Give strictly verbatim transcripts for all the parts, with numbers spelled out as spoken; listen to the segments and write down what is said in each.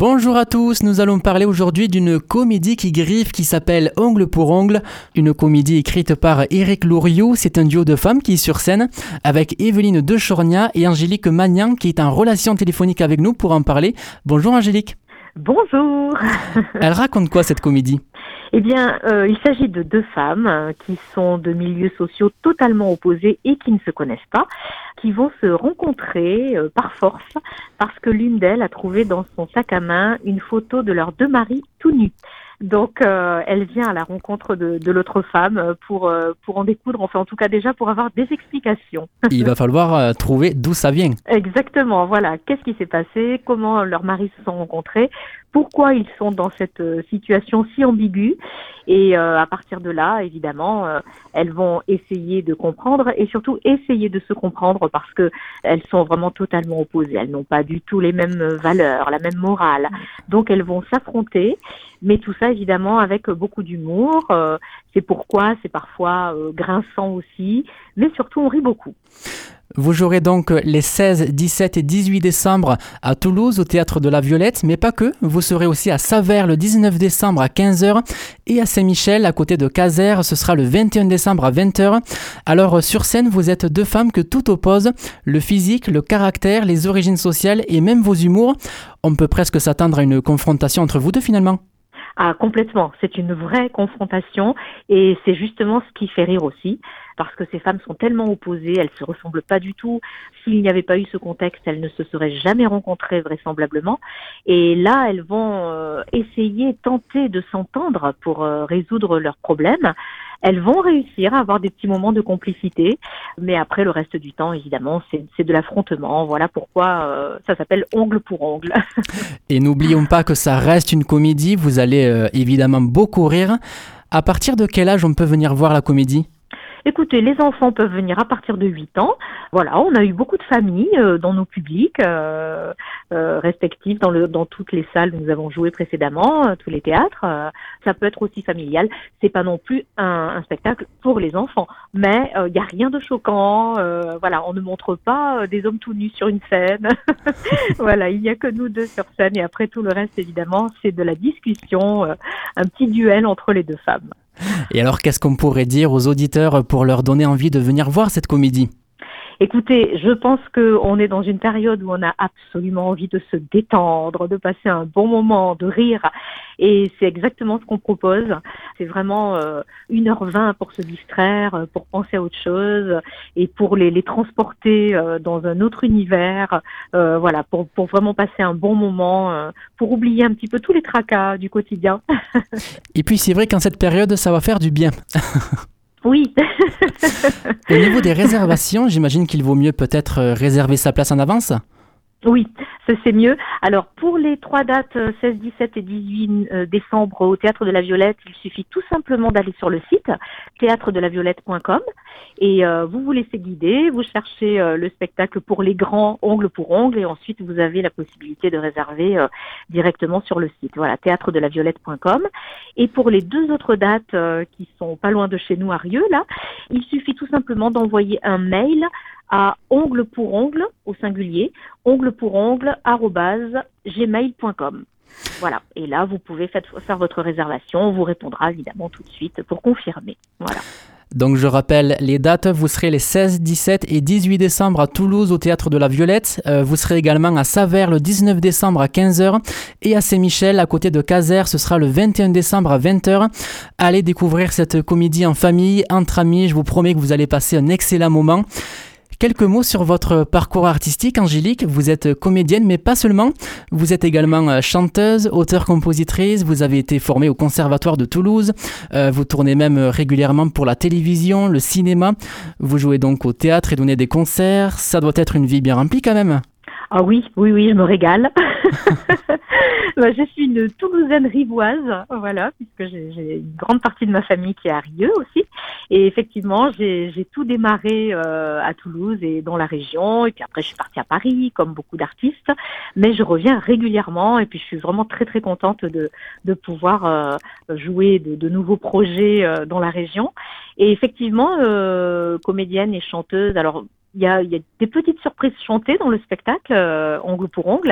Bonjour à tous, nous allons parler aujourd'hui d'une comédie qui griffe qui s'appelle Ongle pour Ongle, une comédie écrite par Éric Louriou. C'est un duo de femmes qui est sur scène avec Evelyne Dechornia et Angélique Magnan qui est en relation téléphonique avec nous pour en parler. Bonjour Angélique. Bonjour. Elle raconte quoi cette comédie ? Eh bien, euh, il s'agit de deux femmes euh, qui sont de milieux sociaux totalement opposés et qui ne se connaissent pas, qui vont se rencontrer euh, par force parce que l'une d'elles a trouvé dans son sac à main une photo de leurs deux maris tout nus. Donc, euh, elle vient à la rencontre de, de l'autre femme pour, euh, pour en découdre, enfin en tout cas déjà pour avoir des explications. Il va falloir euh, trouver d'où ça vient. Exactement, voilà. Qu'est-ce qui s'est passé ? Comment leurs maris se sont rencontrés ? Pourquoi ils sont dans cette euh, situation si ambiguë ? Et euh, à partir de là, évidemment, euh, elles vont essayer de comprendre et surtout essayer de se comprendre parce que elles sont vraiment totalement opposées. Elles n'ont pas du tout les mêmes valeurs, la même morale. Donc elles vont s'affronter, mais tout ça évidemment avec beaucoup d'humour. Euh, c'est pourquoi c'est parfois euh, grinçant aussi, mais surtout on rit beaucoup. Vous jouerez donc les seize, dix-sept et dix-huit décembre à Toulouse au Théâtre de la Violette, mais pas que. Vous serez aussi à Saverne le dix-neuf décembre à quinze heures et à Saint-Michel à côté de Caser, ce sera le vingt et un décembre à vingt heures. Alors sur scène, vous êtes deux femmes que tout oppose, le physique, le caractère, les origines sociales et même vos humours. On peut presque s'attendre à une confrontation entre vous deux finalement. Ah, complètement. C'est une vraie confrontation et c'est justement ce qui fait rire aussi parce que ces femmes sont tellement opposées, elles se ressemblent pas du tout. S'il n'y avait pas eu ce contexte, elles ne se seraient jamais rencontrées vraisemblablement. Et là, elles vont euh, essayer, tenter de s'entendre pour euh, résoudre leurs problèmes. Elles vont réussir à avoir des petits moments de complicité, mais après le reste du temps, évidemment, c'est, c'est de l'affrontement. Voilà pourquoi euh, ça s'appelle Ongle pour Ongle. Et n'oublions pas que ça reste une comédie, vous allez euh, évidemment beaucoup rire. À partir de quel âge on peut venir voir la comédie ? Écoutez, les enfants peuvent venir à partir de huit ans. Voilà, on a eu beaucoup de familles euh, dans nos publics euh, euh, respectifs, dans, le, dans toutes les salles où nous avons joué précédemment, euh, tous les théâtres. Euh, ça peut être aussi familial. C'est pas non plus un, un spectacle pour les enfants, mais il euh, y a rien de choquant. Euh, voilà, on ne montre pas euh, des hommes tout nus sur une scène. Voilà, il n'y a que nous deux sur scène et après tout le reste, évidemment, c'est de la discussion, euh, un petit duel entre les deux femmes. Et alors, qu'est-ce qu'on pourrait dire aux auditeurs pour leur donner envie de venir voir cette comédie ? Écoutez, je pense qu'on est dans une période où on a absolument envie de se détendre, de passer un bon moment, de rire. Et c'est exactement ce qu'on propose. C'est vraiment euh, une heure vingt pour se distraire, pour penser à autre chose et pour les, les transporter euh, dans un autre univers. Euh, voilà, pour, pour vraiment passer un bon moment, euh, pour oublier un petit peu tous les tracas du quotidien. Et puis c'est vrai qu'en cette période, ça va faire du bien. Oui. Au niveau des réservations, j'imagine qu'il vaut mieux peut-être réserver sa place en avance ? Oui, ça c'est mieux. Alors pour les trois dates seize, dix-sept et dix-huit décembre au Théâtre de la Violette, il suffit tout simplement d'aller sur le site théâtre de la violette point com et euh, vous vous laissez guider, vous cherchez euh, le spectacle pour les grands Ongle pour Ongle et ensuite vous avez la possibilité de réserver euh, directement sur le site. Voilà, théâtre de la violette point com. Et pour les deux autres dates euh, qui sont pas loin de chez nous à Rieux, là, il suffit tout simplement d'envoyer un mail à ongle pour ongle au singulier, ongle pour ongle arobase gmail point com. Voilà. Et là, vous pouvez faire votre réservation. On vous répondra évidemment tout de suite pour confirmer. Voilà. Donc je rappelle les dates, vous serez les seize, dix-sept et dix-huit décembre à Toulouse au Théâtre de la Violette. Euh, vous serez également à Saverne le dix-neuf décembre à quinze heures et à Saint-Michel à côté de Caser, ce sera le vingt et un décembre à vingt heures. Allez découvrir cette comédie en famille, entre amis, je vous promets que vous allez passer un excellent moment. Quelques mots sur votre parcours artistique, Angélique. Vous êtes comédienne, mais pas seulement. Vous êtes également chanteuse, auteure-compositrice. Vous avez été formée au Conservatoire de Toulouse. Euh, vous tournez même régulièrement pour la télévision, le cinéma. Vous jouez donc au théâtre et donnez des concerts. Ça doit être une vie bien remplie quand même. Ah oui, oui, oui, je me régale. Je suis une Toulousaine rivoise, voilà, puisque j'ai, j'ai une grande partie de ma famille qui est à Rieux aussi. Et effectivement, j'ai, j'ai tout démarré euh, à Toulouse et dans la région. Et puis après, je suis partie à Paris, comme beaucoup d'artistes. Mais je reviens régulièrement et puis je suis vraiment très, très contente de, de pouvoir euh, jouer de, de nouveaux projets euh, dans la région. Et effectivement, euh, comédienne et chanteuse, alors... Il y, a, il y a des petites surprises chantées dans le spectacle, euh, Ongle pour Ongle.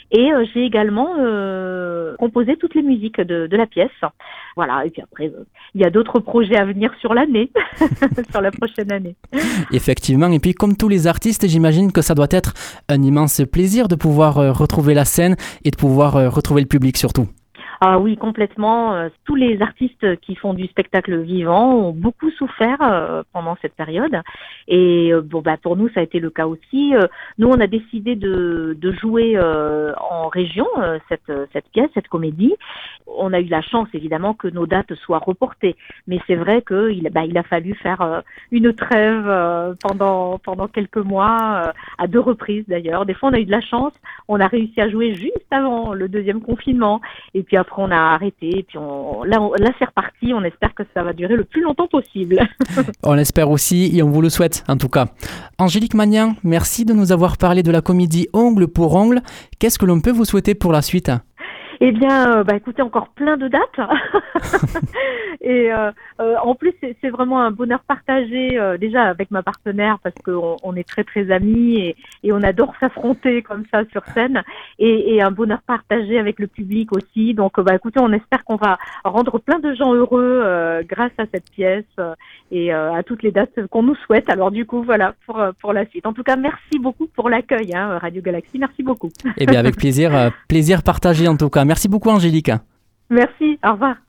Et euh, j'ai également euh, composé toutes les musiques de, de la pièce. Voilà, et puis après, euh, il y a d'autres projets à venir sur l'année, sur la prochaine année. Effectivement, et puis comme tous les artistes, j'imagine que ça doit être un immense plaisir de pouvoir euh, retrouver la scène et de pouvoir euh, retrouver le public surtout. Ah oui, complètement. Euh, tous les artistes qui font du spectacle vivant ont beaucoup souffert euh, pendant cette période. Et euh, bon, bah pour nous, ça a été le cas aussi. Euh, nous, on a décidé de, de jouer euh, en région euh, cette, cette pièce, cette comédie. On a eu la chance, évidemment, que nos dates soient reportées. Mais c'est vrai qu'il bah, il a fallu faire euh, une trêve euh, pendant, pendant quelques mois, euh, à deux reprises d'ailleurs. Des fois, on a eu de la chance. On a réussi à jouer juste avant le deuxième confinement. Et puis après, on a arrêté. Et puis on, là, on, là, c'est reparti. On espère que ça va durer le plus longtemps possible. On l'espère aussi et on vous le souhaite en tout cas. Angélique Magnan, merci de nous avoir parlé de la comédie Ongle pour Ongle. Qu'est-ce que l'on peut vous souhaiter pour la suite ? Eh bien, euh, bah écoutez, encore plein de dates. Et euh, euh, en plus, c'est, c'est vraiment un bonheur partagé euh, déjà avec ma partenaire parce qu'on on est très très amis et, et on adore s'affronter comme ça sur scène. Et, et un bonheur partagé avec le public aussi. Donc, euh, bah écoutez, on espère qu'on va rendre plein de gens heureux euh, grâce à cette pièce euh, et euh, à toutes les dates qu'on nous souhaite. Alors du coup, voilà pour pour la suite. En tout cas, merci beaucoup pour l'accueil, hein, Radio Galaxie. Merci beaucoup. Eh bien, avec plaisir, euh, plaisir partagé en tout cas. Merci beaucoup Angélique. Merci, au revoir.